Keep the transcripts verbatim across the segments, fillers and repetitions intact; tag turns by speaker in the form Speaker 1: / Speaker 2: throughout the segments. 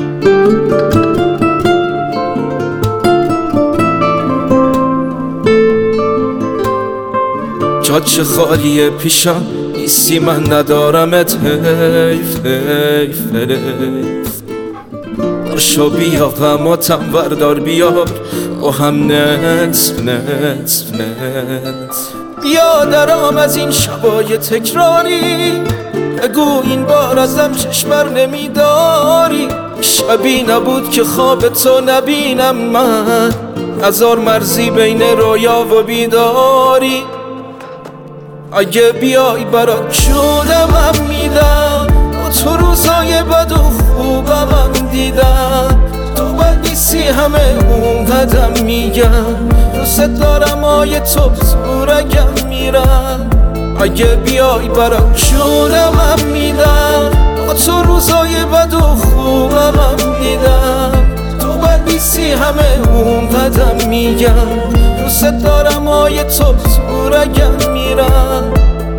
Speaker 1: جاچه خالیه پیشم نیستی من ندارمت، حیف حیف حیف. برشو بیا غماتم وردار بیار با هم نصف نصف نصف. بیا درام از این شبای تکراری، بگو این بار ازم چشمر نمیداری. شبی نبود که خواب تو نبینم من، هزار مرزی بین رویا و بیداری. اگه بیای برات جونم میدم، با تو روزای بد و خوبم دیدم. تو بد نیستی همه اون قدم میگم، دوست دارم آیه تو زورگم میرم. اگه بیای برات جونم میدم، با تو روزای بد و خوبم دیدم. تو بد نیستی همه اون قدم میگم، دوست دارم آیه تو زورگم میرم.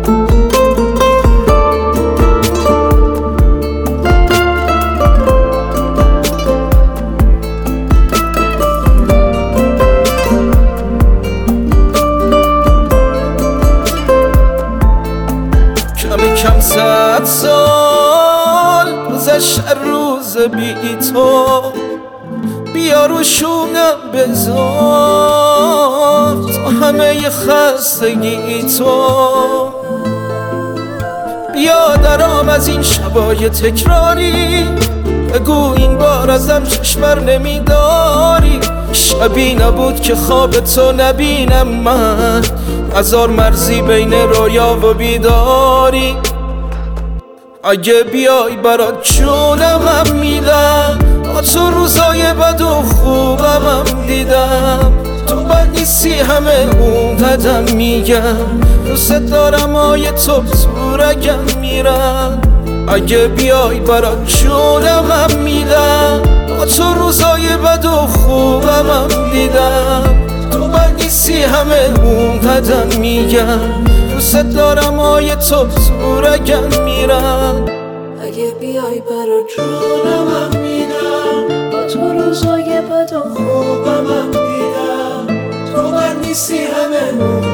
Speaker 1: کمی کم صد سال گذشت روز بی تو، بیا رو شونم بذار تو همه خستگی تو. بیا درام از این شبای تکراری، بگو این بار ازم چشمر نمیداری. شبی نبود که خواب تو نبینم من، هزار مرزی بین رویا و بیداری. اگه بیای برات جونم میدم، با تو روزای بد و خوبم دیدم. تو بد نیستی همه اون قدم میگم، دوست دارم آیه تو زورگم میرم. اگه بیای برات جونم میدم، با تو روزای بد و خوبم دیدم. تو بد نیستی همه اون قدم میگم، دوست دارم آیه تو زورگم میرم.
Speaker 2: اگه بیای برات جونم میدم، با تو روزای بد و خوبم دیدم. تو بد نیستی همه